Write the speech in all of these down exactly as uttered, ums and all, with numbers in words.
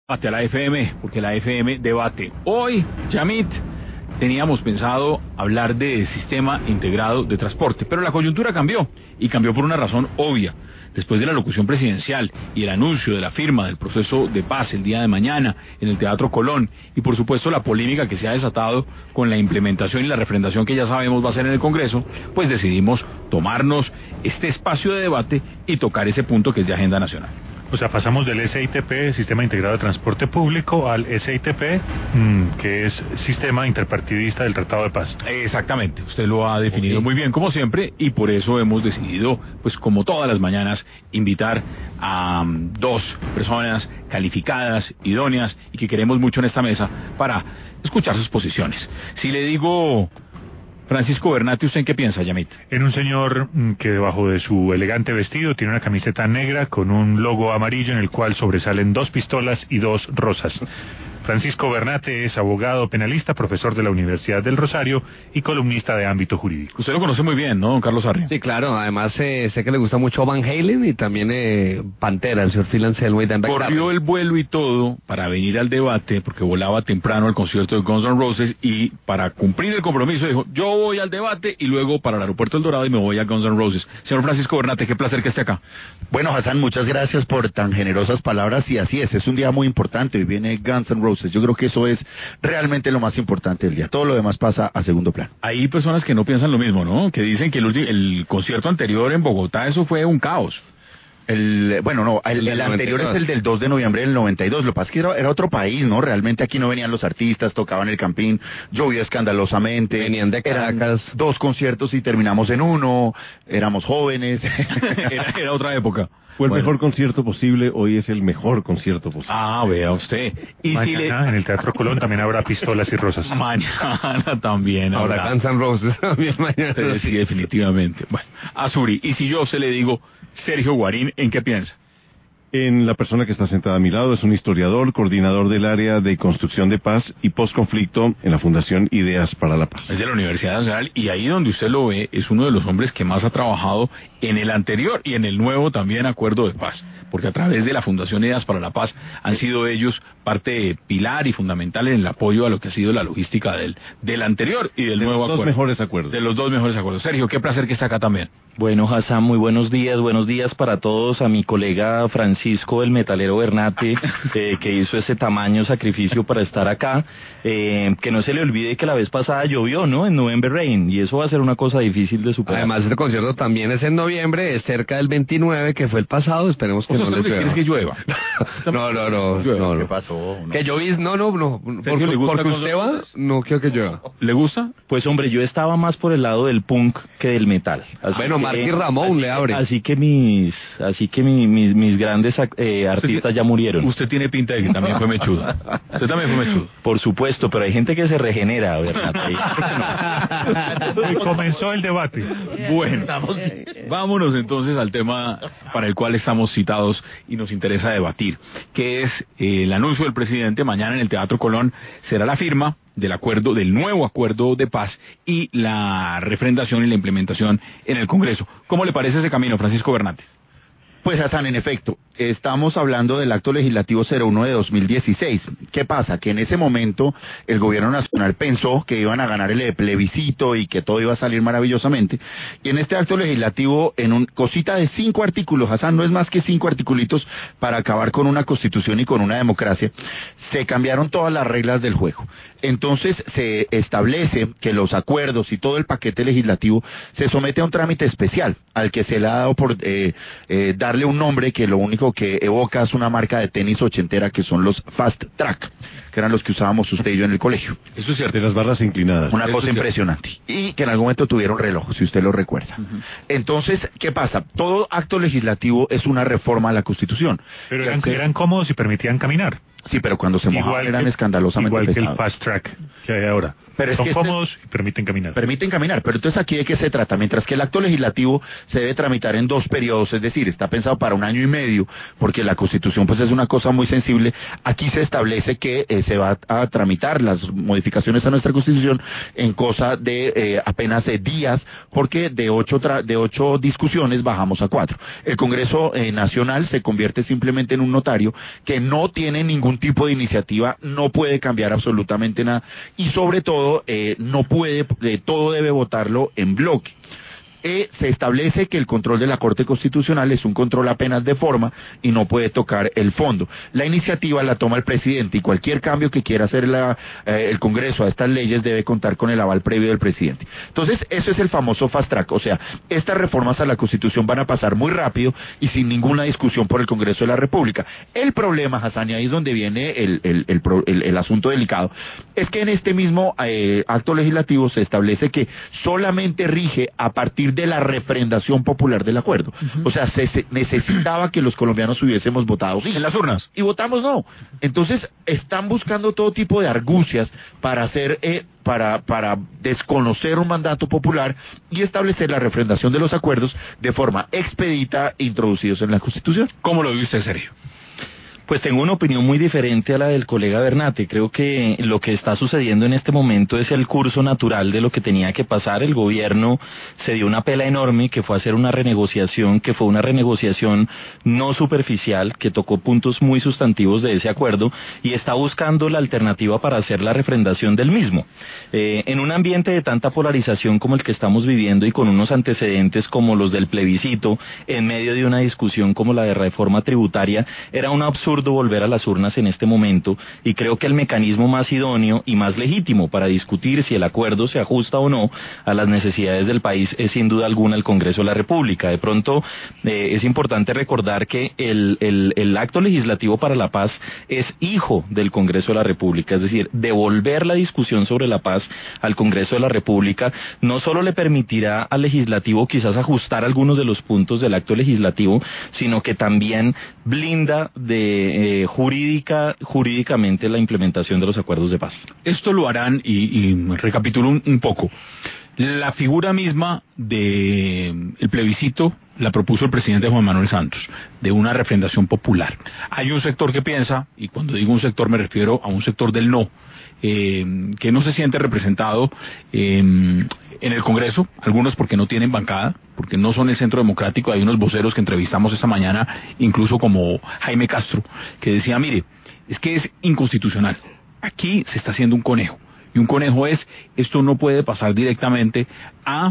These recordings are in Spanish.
Debate a la F M, porque la F M debate. Hoy, Yamit, teníamos pensado hablar de sistema integrado de transporte, pero la coyuntura cambió, y cambió por una razón obvia. Después de la locución presidencial y el anuncio de la firma del proceso de paz el día de mañana en el Teatro Colón, y por supuesto la polémica que se ha desatado con la implementación y la refrendación que ya sabemos va a ser en el Congreso, pues decidimos tomarnos este espacio de debate y tocar ese punto que es de agenda nacional. O sea, pasamos del S I T P, Sistema Integrado de Transporte Público, al S I T P, mmm, que es Sistema Interpartidista del Tratado de Paz. Exactamente, usted lo ha definido okay. muy bien, como siempre, y por eso hemos decidido, pues como todas las mañanas, invitar a um, dos personas calificadas, idóneas, y que queremos mucho en esta mesa para escuchar sus posiciones. Si le digo Francisco Bernatti, ¿usted en qué piensa, Yamit? En un señor que debajo de su elegante vestido tiene una camiseta negra con un logo amarillo en el cual sobresalen dos pistolas y dos rosas. Francisco Bernatti es abogado penalista, profesor de la Universidad del Rosario y columnista de ámbito jurídico. Usted lo conoce muy bien, ¿no, don Carlos Arrio? Sí, claro, además eh, sé que le gusta mucho Van Halen y también eh, Pantera, el señor Phil Anselmo y Dan Beck. Corrió el vuelo y todo para venir al debate, porque volaba temprano al concierto de Guns N' Roses, y para cumplir el compromiso dijo, yo voy al debate y luego para el aeropuerto El Dorado y me voy a Guns N' Roses. Señor Francisco Bernatti, qué placer que esté acá. Bueno, Hassan, muchas gracias por tan generosas palabras, y así es, es un día muy importante, hoy viene Guns N' Roses, yo creo que eso es realmente lo más importante del día. Todo lo demás pasa a segundo plano. Hay personas que no piensan lo mismo, ¿no? Que dicen que el, ulti- el concierto anterior en Bogotá, eso fue un caos. El, bueno, no, el, el anterior es el del dos de noviembre del noventa y dos, lo que pasa es que era, era otro país, ¿no? Realmente aquí no venían los artistas, tocaban el Campín, llovía escandalosamente. Venían de Caracas. Eran dos conciertos y terminamos en uno, éramos jóvenes. era, era otra época. Fue el bueno. mejor concierto posible, hoy es el mejor concierto posible. Ah, vea usted. Y mañana si le... en el Teatro Colón también habrá pistolas y rosas. Mañana también habrá. Ahora Guns N' Roses también mañana. Sí, sí, definitivamente. Bueno, Azuri, y si yo se le digo Sergio Guarín, ¿en qué piensa? En la persona que está sentada a mi lado, es un historiador, coordinador del área de construcción de paz y postconflicto en la Fundación Ideas para la Paz. Es de la Universidad Nacional, y ahí donde usted lo ve, es uno de los hombres que más ha trabajado en el anterior y en el nuevo también acuerdo de paz, porque a través de la Fundación Ideas para la Paz han sido ellos parte pilar y fundamental en el apoyo a lo que ha sido la logística del, del anterior y del de nuevo los acuerdo. Dos mejores acuerdos. De los dos mejores acuerdos. Sergio, qué placer que está acá también. Bueno, Hassan, muy buenos días, buenos días para todos, a mi colega Francisco, el metalero Bernatti, eh, que hizo ese tamaño sacrificio para estar acá, eh, que no se le olvide que la vez pasada llovió, ¿no?, en November Rain, y eso va a ser una cosa difícil de superar. Además, este concierto también es en noviembre, es cerca del veintinueve, que fue el pasado, esperemos que o sea, no le llueva. ¿Quieres que llueva? no, no, no, no, no. ¿Qué pasó? No. Que llovís, no, no, no, por, ¿le gusta porque usted va, no quiero que llueva. ¿Le gusta? Pues hombre, yo estaba más por el lado del punk que del metal. Así bueno, que, Marky Ramón le abre. Así que mis, así que mi, mis, mis grandes eh, artistas ya murieron. Usted tiene pinta de que también fue mechudo. Usted también fue mechudo. Por supuesto, pero hay gente que se regenera, ¿verdad? Y comenzó el debate. Bueno, vámonos entonces al tema para el cual estamos citados y nos interesa debatir, que es eh, el anuncio del presidente. Mañana en el Teatro Colón será la firma del acuerdo, del nuevo acuerdo de paz, y la refrendación y la implementación en el Congreso. ¿Cómo le parece ese camino, Francisco Bernatti? Pues Hassan, en efecto, estamos hablando del acto legislativo cero uno de dos mil dieciséis. ¿Qué pasa? Que en ese momento el gobierno nacional pensó que iban a ganar el plebiscito y que todo iba a salir maravillosamente. Y en este acto legislativo, en un cosita de cinco artículos, Hassan, no es más que cinco articulitos para acabar con una constitución y con una democracia, se cambiaron todas las reglas del juego. Entonces se establece que los acuerdos y todo el paquete legislativo se somete a un trámite especial, al que se le ha dado por eh, eh, darle un nombre que lo único que evoca es una marca de tenis ochentera, que son los Fast Track, que eran los que usábamos usted y yo en el colegio. Eso es cierto, de las barras inclinadas. Una Eso cosa es impresionante. Y que en algún momento tuvieron reloj, si usted lo recuerda. Uh-huh. Entonces, ¿qué pasa? Todo acto legislativo es una reforma a la Constitución. Pero eran, que, eran cómodos y permitían caminar. Sí, pero cuando se mojaban eran que, escandalosamente igual pesados. que el Fast Track. que hay ahora. Pero Son es que cómodos este, y permiten caminar. Permiten caminar, pero entonces aquí de qué se trata. Mientras que el acto legislativo se debe tramitar en dos periodos, es decir, está pensado para un año y medio, porque la Constitución pues es una cosa muy sensible, aquí se establece que eh, se va a tramitar las modificaciones a nuestra Constitución en cosa de eh, apenas de días, porque de ocho, tra de ocho discusiones bajamos a cuatro. El Congreso eh, Nacional se convierte simplemente en un notario que no tiene ningún tipo de iniciativa, no puede cambiar absolutamente nada, y sobre todo Eh, no puede, eh, todo debe votarlo en bloque. Eh, se establece que el control de la Corte Constitucional es un control apenas de forma y no puede tocar el fondo. La iniciativa la toma el presidente y cualquier cambio que quiera hacer la, eh, el Congreso a estas leyes debe contar con el aval previo del presidente. Entonces, eso es el famoso fast track, o sea, estas reformas a la Constitución van a pasar muy rápido y sin ninguna discusión por el Congreso de la República. El problema, Hassan, y ahí es donde viene el, el, el, el, el asunto delicado, es que en este mismo eh, acto legislativo se establece que solamente rige a partir de la refrendación popular del acuerdo. Uh-huh. O sea, se, se necesitaba que los colombianos hubiésemos votado sí, en las urnas. Y votamos no. Entonces, están buscando todo tipo de argucias para hacer, eh, para, para desconocer un mandato popular y establecer la refrendación de los acuerdos de forma expedita introducidos en la Constitución. ¿Cómo lo vive usted, Sergio? Pues tengo una opinión muy diferente a la del colega Bernate. Creo que lo que está sucediendo en este momento es el curso natural de lo que tenía que pasar. El gobierno se dio una pela enorme que fue hacer una renegociación, que fue una renegociación no superficial, que tocó puntos muy sustantivos de ese acuerdo y está buscando la alternativa para hacer la refrendación del mismo. Eh, en un ambiente de tanta polarización como el que estamos viviendo y con unos antecedentes como los del plebiscito, en medio de una discusión como la de reforma tributaria, era un absurdo volver a las urnas en este momento y creo que el mecanismo más idóneo y más legítimo para discutir si el acuerdo se ajusta o no a las necesidades del país es sin duda alguna el Congreso de la República. De pronto eh, es importante recordar que el, el, el acto legislativo para la paz es hijo del Congreso de la República, es decir, devolver la discusión sobre la paz al Congreso de la República no solo le permitirá al legislativo quizás ajustar algunos de los puntos del acto legislativo, sino que también blinda de Eh, jurídica, jurídicamente la implementación de los acuerdos de paz. Esto lo harán, y, y recapitulo un, un poco, la figura misma de el plebiscito la propuso el presidente Juan Manuel Santos, de una refrendación popular. Hay un sector que piensa, y cuando digo un sector me refiero a un sector del no, eh, que no se siente representado eh, en el Congreso, algunos porque no tienen bancada, porque no son el centro democrático. Hay unos voceros que entrevistamos esta mañana, incluso como Jaime Castro, que decía, mire, es que es inconstitucional, aquí se está haciendo un conejo, y un conejo es, esto no puede pasar directamente a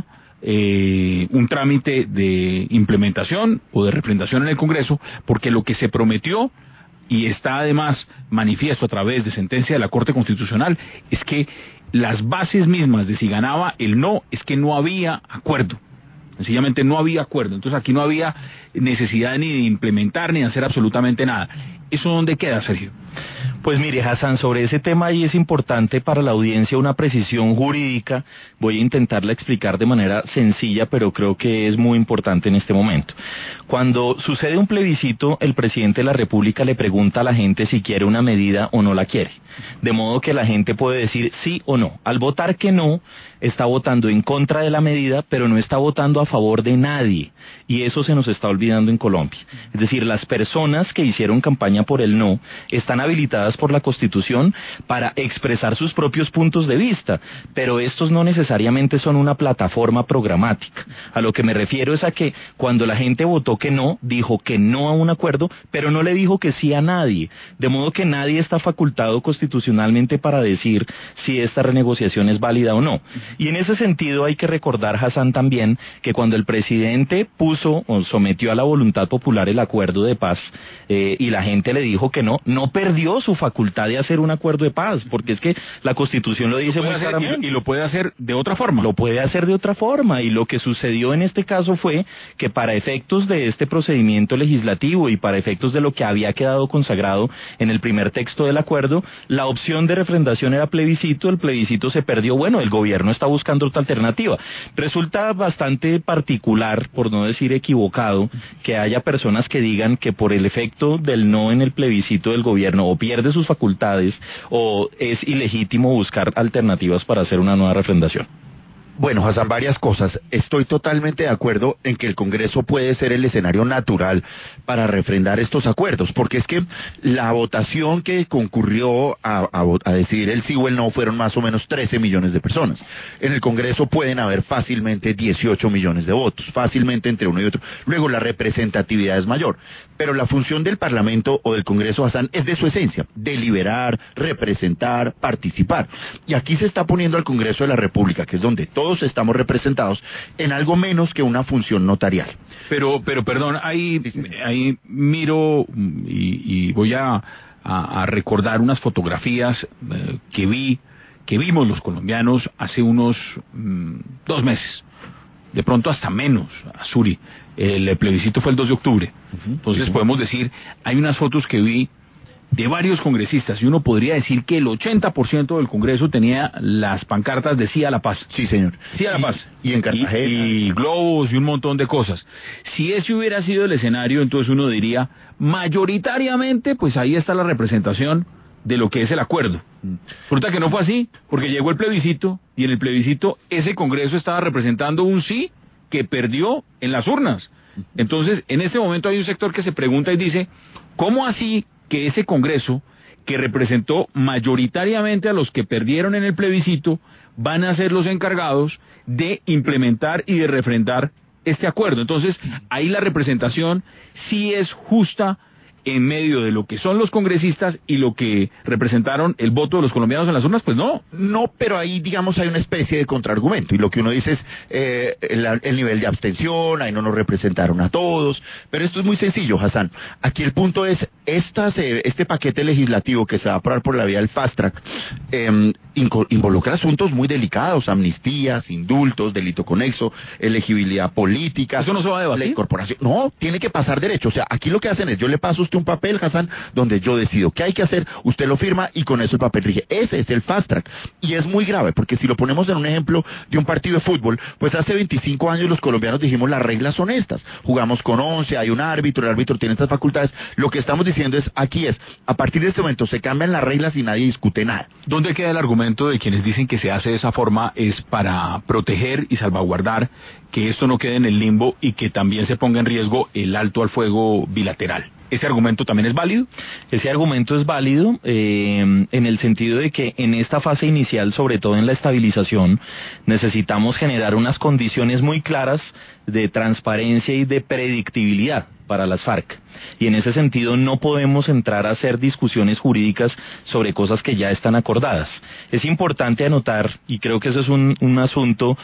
eh, un trámite de implementación o de refrendación en el Congreso, porque lo que se prometió, y está además manifiesto a través de sentencia de la Corte Constitucional, es que las bases mismas de si ganaba el no, es que no había acuerdo. Sencillamente no había acuerdo, entonces aquí no había necesidad ni de implementar ni de hacer absolutamente nada. ¿Eso dónde queda, Sergio? Pues mire, Hassan, sobre ese tema ahí es importante para la audiencia una precisión jurídica. Voy a intentarla explicar de manera sencilla, pero creo que es muy importante en este momento. Cuando sucede un plebiscito, el presidente de la República le pregunta a la gente si quiere una medida o no la quiere. De modo que la gente puede decir sí o no. Al votar que no, está votando en contra de la medida, pero no está votando a favor de nadie. Y eso se nos está olvidando en Colombia. Es decir, las personas que hicieron campaña por el no están habilitadas por la Constitución para expresar sus propios puntos de vista, pero estos no necesariamente son una plataforma programática. A lo que me refiero es a que cuando la gente votó que no, dijo que no a un acuerdo, pero no le dijo que sí a nadie. De modo que nadie está facultado constitucionalmente para decir si esta renegociación es válida o no. Y en ese sentido hay que recordar, Hassan, también que cuando el presidente puso o sometió a la voluntad popular el acuerdo de paz eh, y la gente le dijo que no, no perdió su facultad de hacer un acuerdo de paz, porque es que la Constitución lo dice muy hacer, claramente. Y, y lo puede hacer de otra forma. Lo puede hacer de otra forma, y lo que sucedió en este caso fue que para efectos de este procedimiento legislativo y para efectos de lo que había quedado consagrado en el primer texto del acuerdo, la opción de refrendación era plebiscito, el plebiscito se perdió, bueno, el gobierno está buscando otra alternativa. Resulta bastante particular, por no decir equivocado, que haya personas que digan que por el efecto del no en el plebiscito del gobierno gobierno o pierde sus facultades o es ilegítimo buscar alternativas para hacer una nueva refrendación? Bueno, Hassan, varias cosas. Estoy totalmente de acuerdo en que el Congreso puede ser el escenario natural para refrendar estos acuerdos, porque es que la votación que concurrió a, a, a decidir el sí o el no fueron más o menos trece millones de personas. En el Congreso pueden haber fácilmente dieciocho millones de votos, fácilmente entre uno y otro. Luego la representatividad es mayor, pero la función del Parlamento o del Congreso, Hassan, es de su esencia, deliberar, representar, participar. Y aquí se está poniendo al Congreso de la República, que es donde todos Todos estamos representados, en algo menos que una función notarial. Pero, pero perdón, ahí, ahí miro y, y voy a, a, a recordar unas fotografías eh, que vi, que vimos los colombianos hace unos mm, dos meses, de pronto hasta menos, Azuri. El plebiscito fue el dos de octubre. Uh-huh. Entonces sí, podemos decir, hay unas fotos que vi de varios congresistas, y uno podría decir que el ochenta por ciento del Congreso tenía las pancartas de sí a la paz. Sí, señor. Sí a la y, paz. Y en Cartagena. Y, y globos y un montón de cosas. Si ese hubiera sido el escenario, entonces uno diría, mayoritariamente, pues ahí está la representación de lo que es el acuerdo. Resulta que no fue así, porque llegó el plebiscito, y en el plebiscito ese Congreso estaba representando un sí que perdió en las urnas. Entonces, en este momento hay un sector que se pregunta y dice, ¿cómo así que ese Congreso, que representó mayoritariamente a los que perdieron en el plebiscito, van a ser los encargados de implementar y de refrendar este acuerdo? Entonces, ahí la representación sí es justa en medio de lo que son los congresistas y lo que representaron el voto de los colombianos en las urnas. Pues no. No, pero ahí, digamos, hay una especie de contraargumento, y lo que uno dice es eh, el, el nivel de abstención, ahí no nos representaron a todos, pero esto es muy sencillo, Hassan. Aquí el punto es, estas, eh, este paquete legislativo que se va a aprobar por la vía del fast track, eh, involucra asuntos muy delicados, amnistías, indultos, delito conexo, elegibilidad política. ¿Eso no se va a debatir? La incorporación. No, tiene que pasar derecho. O sea, aquí lo que hacen es, yo le paso a usted un papel, Hassan, donde yo decido qué hay que hacer, usted lo firma y con eso el papel rige. Ese es el fast track. Y es muy grave, porque si lo ponemos en un ejemplo de un partido de fútbol, pues hace veinticinco años los colombianos dijimos, las reglas son estas. Jugamos con once, hay un árbitro, el árbitro tiene estas facultades. Lo que estamos diciendo es, aquí es, a partir de este momento se cambian las reglas y nadie discute nada. ¿Dónde queda el argumento de quienes dicen que se hace de esa forma es para proteger y salvaguardar que esto no quede en el limbo y que también se ponga en riesgo el alto al fuego bilateral? ¿Ese argumento también es válido? Ese argumento es válido eh, en el sentido de que en esta fase inicial, sobre todo en la estabilización, necesitamos generar unas condiciones muy claras de transparencia y de predictibilidad para las FARC. Y en ese sentido no podemos entrar a hacer discusiones jurídicas sobre cosas que ya están acordadas. Es importante anotar, y creo que ese es un, un asunto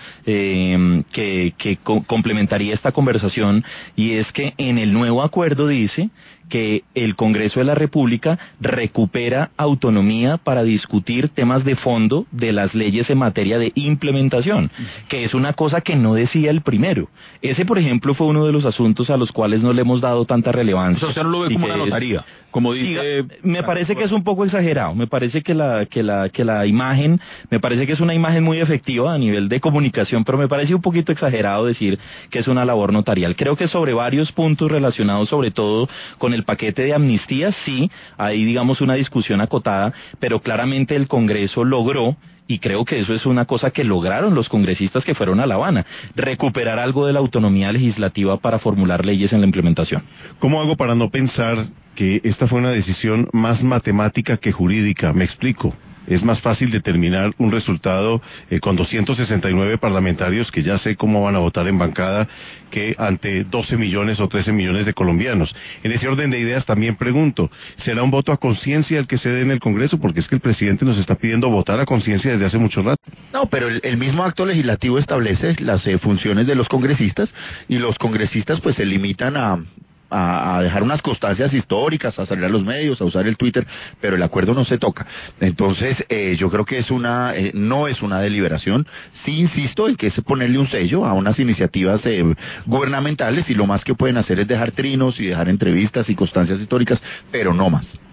eh, que, que co- complementaría esta conversación, y es que en el nuevo acuerdo dice que el Congreso de la República recupera autonomía para discutir temas de fondo de las leyes en materia de implementación, que es una cosa que no decía el primero. Ese, por ejemplo, fue uno de los asuntos a los cuales no le hemos dado tanta relevancia. O sea, usted no lo ve como una notaría, como dice... Diga, me parece que es un poco exagerado, me parece que la, que la, que la imagen, me parece que es una imagen muy efectiva a nivel de comunicación, pero me parece un poquito exagerado decir que es una labor notarial. Creo que sobre varios puntos relacionados sobre todo con el paquete de amnistía, sí, hay digamos una discusión acotada, pero claramente el Congreso logró, y creo que eso es una cosa que lograron los congresistas que fueron a La Habana, recuperar algo de la autonomía legislativa para formular leyes en la implementación. ¿Cómo hago para no pensar que esta fue una decisión más matemática que jurídica? Me explico. Es más fácil determinar un resultado eh, con doscientos sesenta y nueve parlamentarios, que ya sé cómo van a votar en bancada, que ante doce millones o trece millones de colombianos. En ese orden de ideas también pregunto, ¿será un voto a conciencia el que se dé en el Congreso? Porque es que el presidente nos está pidiendo votar a conciencia desde hace mucho rato. No, pero el, el mismo acto legislativo establece las eh, funciones de los congresistas, y los congresistas pues se limitan a... A, a dejar unas constancias históricas, a salir a los medios, a usar el Twitter, pero el acuerdo no se toca. Entonces, eh, yo creo que es una, eh, no es una deliberación. Sí insisto en que es ponerle un sello a unas iniciativas eh, gubernamentales, y lo más que pueden hacer es dejar trinos y dejar entrevistas y constancias históricas, pero no más.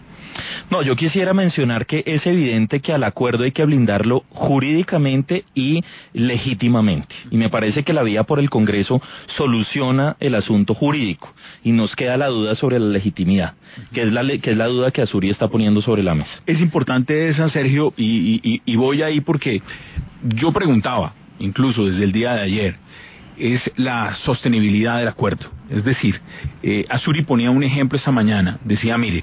No, yo quisiera mencionar que es evidente que al acuerdo hay que blindarlo jurídicamente y legítimamente. Y me parece que la vía por el Congreso soluciona el asunto jurídico. Y nos queda la duda sobre la legitimidad, que es la, que es la duda que Azuri está poniendo sobre la mesa. Es importante esa, Sergio, y, y, y voy ahí porque yo preguntaba, incluso desde el día de ayer, es la sostenibilidad del acuerdo. Es decir, eh, Azuri ponía un ejemplo esta mañana, decía, mire,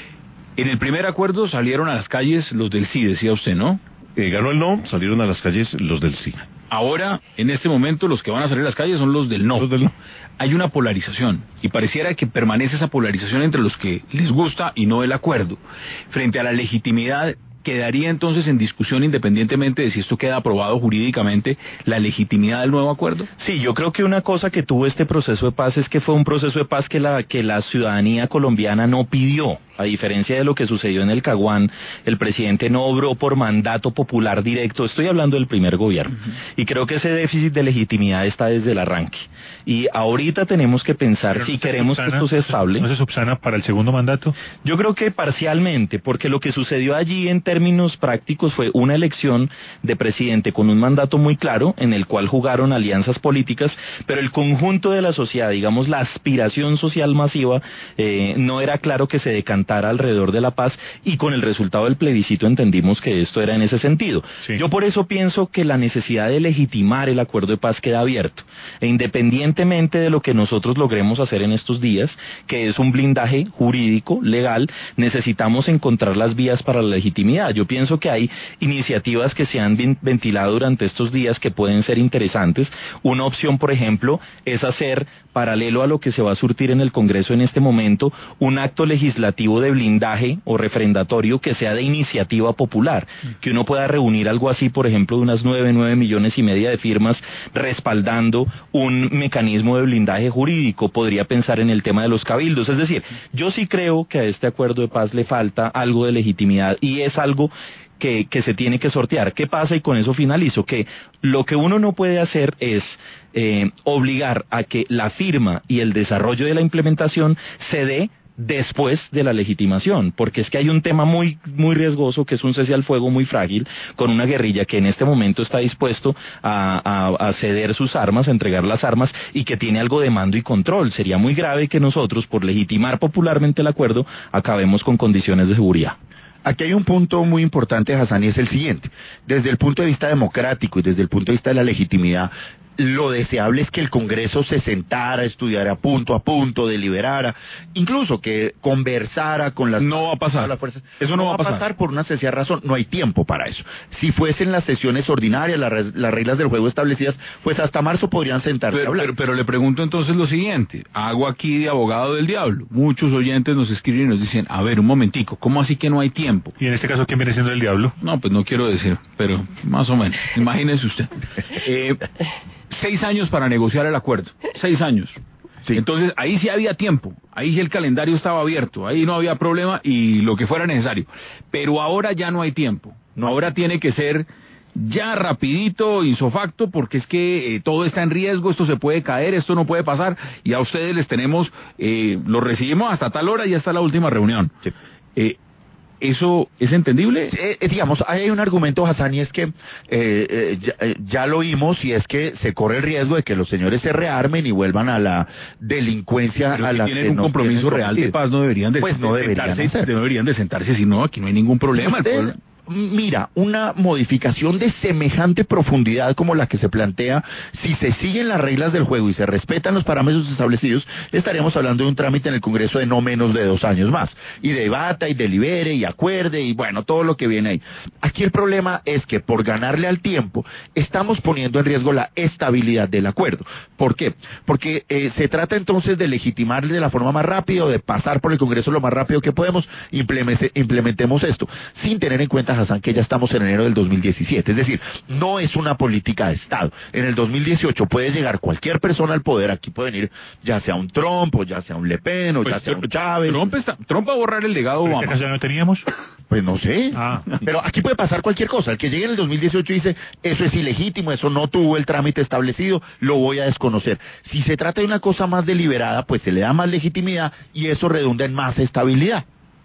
en el primer acuerdo salieron a las calles los del sí, decía usted, ¿no? Eh, ganó el no, salieron a las calles los del sí. Ahora, en este momento, los que van a salir a las calles son los del no. Los del no. Hay una polarización, y pareciera que permanece esa polarización entre los que les gusta y no el acuerdo. Frente a la legitimidad, quedaría entonces en discusión, independientemente de si esto queda aprobado jurídicamente, la legitimidad del nuevo acuerdo. Sí, yo creo que una cosa que tuvo este proceso de paz es que fue un proceso de paz que la, que la ciudadanía colombiana no pidió. A diferencia de lo que sucedió en el Caguán, el presidente no obró por mandato popular directo, estoy hablando del primer gobierno, uh-huh. Y creo que ese déficit de legitimidad está desde el arranque. Y ahorita tenemos que pensar Pero si no queremos subsana, que esto sea estable. ¿No se subsana para el segundo mandato? Yo creo que parcialmente, porque lo que sucedió allí en términos prácticos fue una elección de presidente con un mandato muy claro, en el cual jugaron alianzas políticas, pero el conjunto de la sociedad, digamos la aspiración social masiva, eh, no era claro que se decantara alrededor de la paz, y con el resultado del plebiscito entendimos que esto era en ese sentido. Sí. Yo por eso pienso que la necesidad de legitimar el acuerdo de paz queda abierto, e independientemente de lo que nosotros logremos hacer en estos días, que es un blindaje jurídico, legal, necesitamos encontrar las vías para la legitimidad. Yo pienso que hay iniciativas que se han ventilado durante estos días que pueden ser interesantes. Una opción, por ejemplo, es hacer, paralelo a lo que se va a surtir en el Congreso en este momento, un acto legislativo de blindaje o refrendatorio que sea de iniciativa popular, que uno pueda reunir algo así, por ejemplo, de unas nueve, nueve millones y media de firmas respaldando un mecanismo de blindaje jurídico. Podría pensar en el tema de los cabildos. Es decir, yo sí creo que a este acuerdo de paz le falta algo de legitimidad, y es algo que, que se tiene que sortear. ¿Qué pasa? Y con eso finalizo, que lo que uno no puede hacer es eh, obligar a que la firma y el desarrollo de la implementación se dé después de la legitimación, porque es que hay un tema muy muy riesgoso, que es un cese al fuego muy frágil, con una guerrilla que en este momento está dispuesto a, a, a ceder sus armas, a entregar las armas, y que tiene algo de mando y control. Sería muy grave que nosotros, por legitimar popularmente el acuerdo, acabemos con condiciones de seguridad. Aquí hay un punto muy importante, Hassan, y es el siguiente. Desde el punto de vista democrático y desde el punto de vista de la legitimidad, lo deseable es que el Congreso se sentara, estudiara punto a punto, deliberara, incluso que conversara con las... No va a pasar. Las fuerzas. Eso no, no va a pasar. pasar por una sencilla razón, no hay tiempo para eso. Si fuesen las sesiones ordinarias, la, las reglas del juego establecidas, pues hasta marzo podrían sentarse pero, a hablar. Pero, pero le pregunto entonces lo siguiente, hago aquí de abogado del diablo. Muchos oyentes nos escriben y nos dicen, a ver, un momentico, ¿cómo así que no hay tiempo? ¿Y en este caso quién viene siendo el diablo? No, pues no quiero decir, pero más o menos, imagínese usted. Eh... Seis años para negociar el acuerdo, seis años. Sí. Entonces ahí sí había tiempo, ahí sí el calendario estaba abierto, ahí no había problema y lo que fuera necesario. Pero ahora ya no hay tiempo, no, ahora tiene que ser ya rapidito, isofacto, porque es que eh, todo está en riesgo, esto se puede caer, esto no puede pasar, y a ustedes les tenemos, eh, los recibimos hasta tal hora y ya está la última reunión. Sí. Eh, ¿Eso es entendible? Eh, eh, digamos, hay un argumento, Hassan, y es que eh, eh, ya, eh, ya lo oímos, y es que se corre el riesgo de que los señores se rearmen y vuelvan a la delincuencia. Pero a si la tienen un compromiso real de paz, no deberían de, pues no de deberían sentarse, no deberían de sentarse, si no, aquí no hay ningún problema. Usted, mira, una modificación de semejante profundidad como la que se plantea, si se siguen las reglas del juego y se respetan los parámetros establecidos, estaríamos hablando de un trámite en el Congreso de no menos de dos años más. Y debata, y delibere, y acuerde, y bueno, todo lo que viene ahí. Aquí el problema es que por ganarle al tiempo, estamos poniendo en riesgo la estabilidad del acuerdo. ¿Por qué? Porque eh, se trata entonces de legitimarle de la forma más rápida, de pasar por el Congreso lo más rápido que podemos, implemente, implementemos esto, sin tener en cuenta, Hassan, que ya estamos en enero del dos mil diecisiete, es decir, no es una política de Estado. En el dos mil dieciocho puede llegar cualquier persona al poder, aquí puede venir ya sea un Trump, o ya sea un Le Pen, o pues ya sea un Chávez. Trump, está, Trump va a borrar el legado Obama. ¿En este caso ya no teníamos? Pues no sé, ah. pero aquí puede pasar cualquier cosa. El que llegue en el dos mil dieciocho y dice, eso es ilegítimo, eso no tuvo el trámite establecido, lo voy a desconocer. Si se trata de una cosa más deliberada, pues se le da más legitimidad y eso redunda en más estabilidad.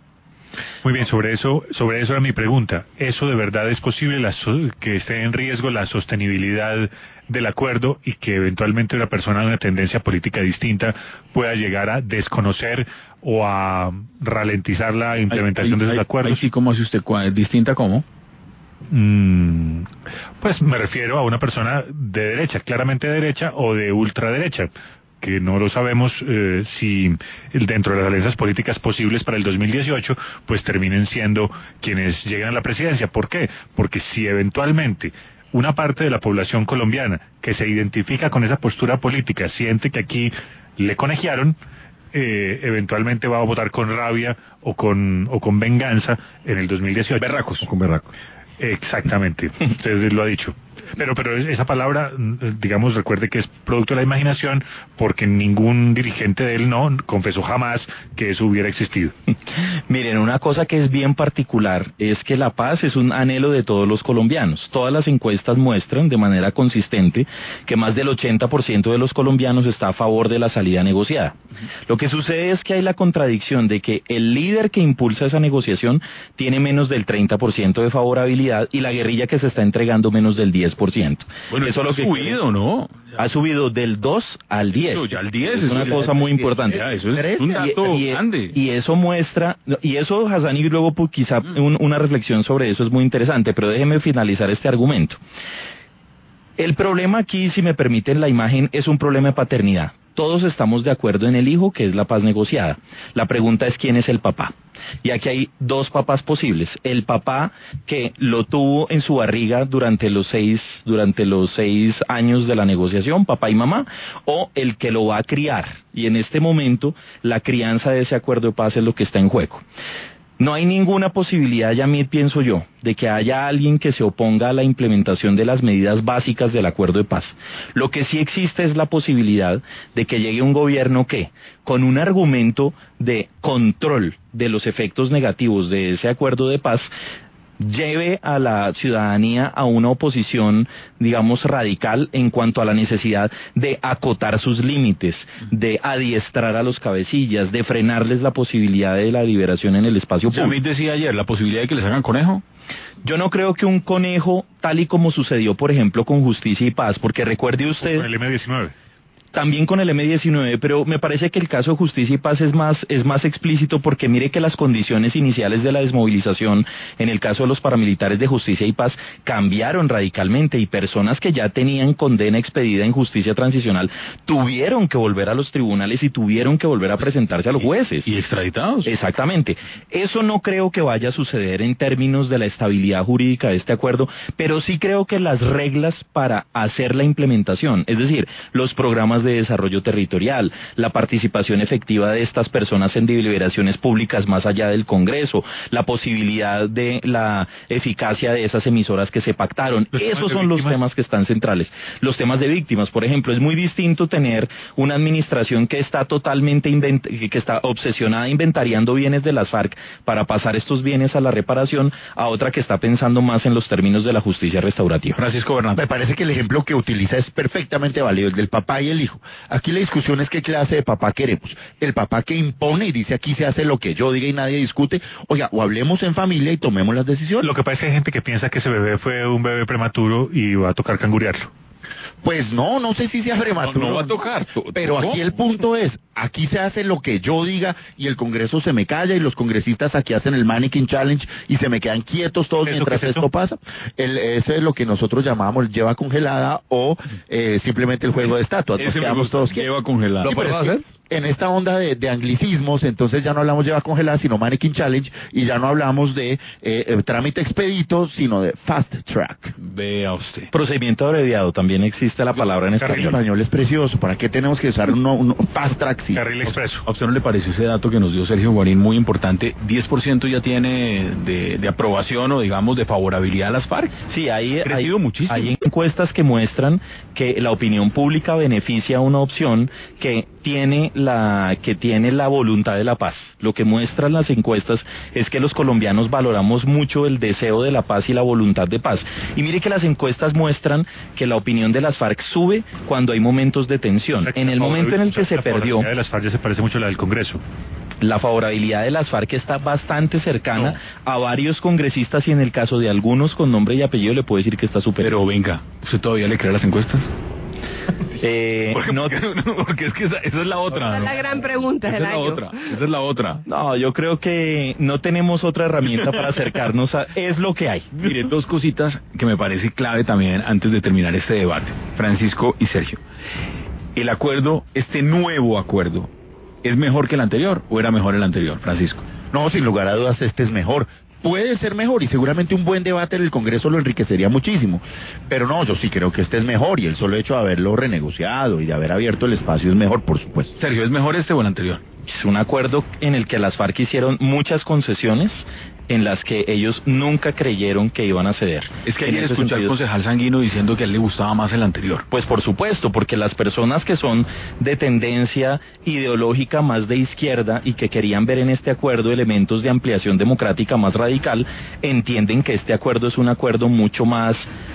Muy bien, sobre eso, sobre eso era mi pregunta. ¿Eso de verdad es posible, la so- que esté en riesgo la sostenibilidad del acuerdo y que eventualmente una persona de una tendencia política distinta pueda llegar a desconocer o a ralentizar la implementación Ahí- de esos ahí- acuerdos? ahí sí, ¿cómo hace usted? ¿Cuál- ¿Distinta cómo? Mm, pues me refiero a una persona de derecha, claramente de derecha o de ultraderecha, que no lo sabemos eh, si dentro de las alianzas políticas posibles para el dos mil dieciocho, pues terminen siendo quienes lleguen a la presidencia. ¿Por qué? Porque si eventualmente una parte de la población colombiana que se identifica con esa postura política siente que aquí le conegiaron, eh, eventualmente va a votar con rabia o con o con venganza en el dos mil dieciocho. Berracos. Con berraco. Exactamente, usted lo ha dicho. Pero, pero esa palabra, digamos, recuerde que es producto de la imaginación, porque ningún dirigente de él no confesó jamás que eso hubiera existido. Miren, una cosa que es bien particular es que la paz es un anhelo de todos los colombianos. Todas las encuestas muestran de manera consistente que más del ochenta por ciento de los colombianos está a favor de la salida negociada. Lo que sucede es que hay la contradicción de que el líder que impulsa esa negociación tiene menos del treinta por ciento de favorabilidad y la guerrilla que se está entregando menos del diez por ciento. Bueno, eso eso lo ha que subido, ¿no? ha subido del dos al diez. Eso, ya al diez, Es una eso cosa ya- muy importante. ya, eso es un Y- dato y, grande. y eso muestra, y eso, Hassan, y luego pues, quizá un- una reflexión sobre eso es muy interesante, pero déjeme finalizar este argumento. El problema aquí, si me permiten la imagen, es un problema de paternidad. Todos estamos de acuerdo en el hijo, que es la paz negociada. La pregunta es quién es el papá. Y aquí hay dos papás posibles. El papá que lo tuvo en su barriga durante los seis, durante los seis años de la negociación, papá y mamá, o el que lo va a criar. Y en este momento, la crianza de ese acuerdo de paz es lo que está en juego. No hay ninguna posibilidad, Yamit, pienso yo, de que haya alguien que se oponga a la implementación de las medidas básicas del acuerdo de paz. Lo que sí existe es la posibilidad de que llegue un gobierno que, con un argumento de control de los efectos negativos de ese acuerdo de paz, lleve a la ciudadanía a una oposición, digamos, radical en cuanto a la necesidad de acotar sus límites, de adiestrar a los cabecillas, de frenarles la posibilidad de la liberación en el espacio público. Yamit decía ayer, la posibilidad de que les hagan conejo. Yo no creo que un conejo, tal y como sucedió, por ejemplo, con Justicia y Paz, porque recuerde Con usted... el eme diecinueve. También con el eme diecinueve, pero me parece que el caso de Justicia y Paz es más, es más explícito porque mire que las condiciones iniciales de la desmovilización, en el caso de los paramilitares de Justicia y Paz, cambiaron radicalmente y personas que ya tenían condena expedida en justicia transicional tuvieron que volver a los tribunales y tuvieron que volver a presentarse a los jueces. Y extraditados. Exactamente. Eso no creo que vaya a suceder en términos de la estabilidad jurídica de este acuerdo, pero sí creo que las reglas para hacer la implementación, es decir, los programas de desarrollo territorial, la participación efectiva de estas personas en deliberaciones públicas más allá del Congreso, la posibilidad de la eficacia de esas emisoras que se pactaron, Los temas esos de son los víctimas. temas que están centrales. Los temas de víctimas, por ejemplo, es muy distinto tener una administración que está totalmente invent- que está obsesionada inventariando bienes de las FARC para pasar estos bienes a la reparación, a otra que está pensando más en los términos de la justicia restaurativa. Francisco Bernal. Me parece que el ejemplo que utiliza es perfectamente válido, el del papá y el hijo. Aquí la discusión es qué clase de papá queremos. El papá que impone y dice aquí se hace lo que yo diga y nadie discute. Oiga, o hablemos en familia y tomemos las decisiones. Lo que pasa es que hay gente que piensa que ese bebé fue un bebé prematuro y va a tocar cangurearlo. Pues no, no sé si sea prematuro. No, no va a tocar. Pero ¿Tocó? aquí el punto es, aquí se hace lo que yo diga y el Congreso se me calla y los congresistas aquí hacen el Mannequin Challenge y se me quedan quietos todos ¿Eso mientras qué es esto eso? pasa. El, eso es lo que nosotros llamamos lleva congelada o eh, simplemente el juego de estatuas. Nos Ese me quedamos gusta, todos quietos. lleva congelada. Sí, ¿Lo pero podemos es que en esta onda de, de anglicismos, entonces ya no hablamos lleva congelada, sino Mannequin Challenge, y ya no hablamos de eh, eh, trámite expedito, sino de fast track. Vea usted. Procedimiento abreviado, también existe la palabra en El español. español es precioso, ¿para qué tenemos que usar uno, uno fast track? Sí. Carril expreso. ¿A usted no le parece ese dato que nos dio Sergio Guarín muy importante? diez por ciento ya tiene de, de aprobación o digamos de favorabilidad a las FARC. Sí, hay, Ha crecido hay, muchísimo. hay encuestas que muestran que la opinión pública beneficia a una opción que tiene la que tiene la voluntad de la paz. Lo que muestran las encuestas es que los colombianos valoramos mucho el deseo de la paz y la voluntad de paz. Y mire que las encuestas muestran que la opinión de las FARC sube cuando hay momentos de tensión. En el momento en el que se La perdió, favorabilidad de las FARC ya se parece mucho a la del Congreso. La favorabilidad de las FARC está bastante cercana no. a varios congresistas y en el caso de algunos con nombre y apellido le puedo decir que está superior. Pero venga, ¿usted todavía le cree a las encuestas? Eh, porque, no, porque, porque es que esa, esa es la otra. Esa ¿no? es la gran pregunta esa del es año. la otra, esa es la otra. No, yo creo que no tenemos otra herramienta para acercarnos a... Es lo que hay. Mire, dos cositas que me parece clave también antes de terminar este debate. Francisco y Sergio. El acuerdo, este nuevo acuerdo, ¿es mejor que el anterior o era mejor el anterior, Francisco? No, sin lugar a dudas este es mejor. Puede ser mejor y seguramente un buen debate en el Congreso lo enriquecería muchísimo. Pero no, yo sí creo que este es mejor y el solo hecho de haberlo renegociado y de haber abierto el espacio es mejor, por supuesto. Sergio, ¿es mejor este o el anterior? Es un acuerdo en el que las FARC hicieron muchas concesiones en las que ellos nunca creyeron que iban a ceder. Es que ayer escuché al concejal Sanguino diciendo que a él le gustaba más el anterior. Pues por supuesto, porque las personas que son de tendencia ideológica más de izquierda y que querían ver en este acuerdo elementos de ampliación democrática más radical, entienden que este acuerdo es un acuerdo mucho más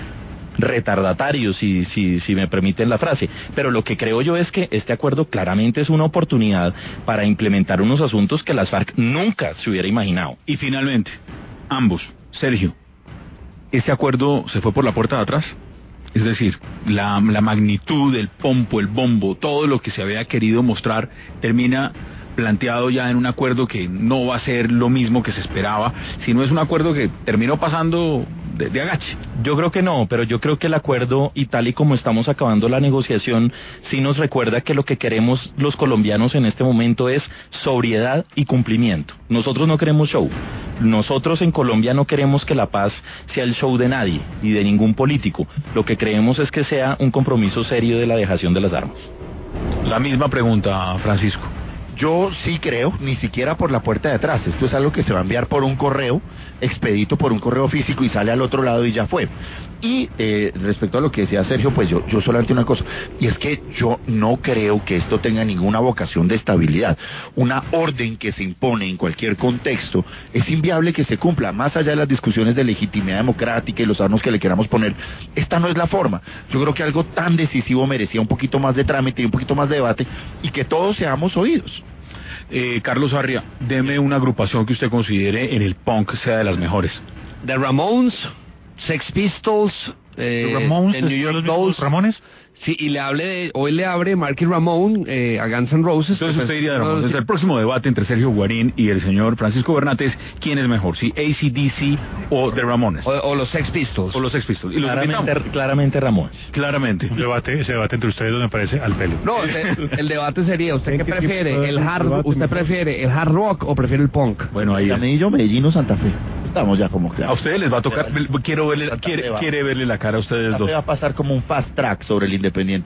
retardatario, si, si, si me permiten la frase. Pero lo que creo yo es que este acuerdo claramente es una oportunidad para implementar unos asuntos que las FARC nunca se hubiera imaginado. Y finalmente, ambos, Sergio, ¿este acuerdo se fue por la puerta de atrás? Es decir, la, la magnitud, el pompo, el bombo, todo lo que se había querido mostrar termina planteado ya en un acuerdo que no va a ser lo mismo que se esperaba, sino es un acuerdo que terminó pasando de, de agache. Yo creo que no, pero yo creo que el acuerdo, y tal y como estamos acabando la negociación, sí nos recuerda que lo que queremos los colombianos en este momento es sobriedad y cumplimiento. Nosotros no queremos show. Nosotros en Colombia no queremos que la paz sea el show de nadie y de ningún político. Lo que creemos es que sea un compromiso serio de la dejación de las armas. La misma pregunta, Francisco. Yo sí creo, ni siquiera por la puerta de atrás. Esto es algo que se va a enviar por un correo, expedito por un correo físico y sale al otro lado y ya fue. Y eh, respecto a lo que decía Sergio, pues yo, yo solamente una cosa, y es que yo no creo que esto tenga ninguna vocación de estabilidad. Una orden que se impone en cualquier contexto es inviable que se cumpla, más allá de las discusiones de legitimidad democrática y los arnos que le queramos poner. Esta no es la forma. Yo creo que algo tan decisivo merecía un poquito más de trámite y un poquito más de debate y que todos seamos oídos. Eh, Carlos Arria, deme una agrupación que usted considere en el punk sea de las mejores. The Ramones, Sex Pistols, eh, ¿The Ramones? The New York Dolls. ¿Ramones? Sí, y le hable de, hoy le abre Marky Ramone eh, a Guns N' Roses. Entonces pues, usted diría de no, Ramones. sí. El próximo debate entre Sergio Guarín y el señor Francisco Bernández, ¿quién es mejor? ¿Si A C D C o The Ramones? O, o los Sex Pistols. O los Sex Pistols. Y los Claramente, invitamos. claramente Ramón. Claramente. Un debate, ese debate entre ustedes me parece al pelo. No, el, el debate sería, ¿usted qué ¿En qué prefiere? tipo de ¿El hard, debate ¿Usted mejor? prefiere el hard rock o prefiere el punk? Bueno, ahí es. Camello, Medellín o Santa Fe. Estamos ya como A claros. ustedes les va a tocar, quiero verle, Santa quiere, Fe va. quiere verle la cara a ustedes Santa dos. Fe va a pasar como un fast track sobre el Independiente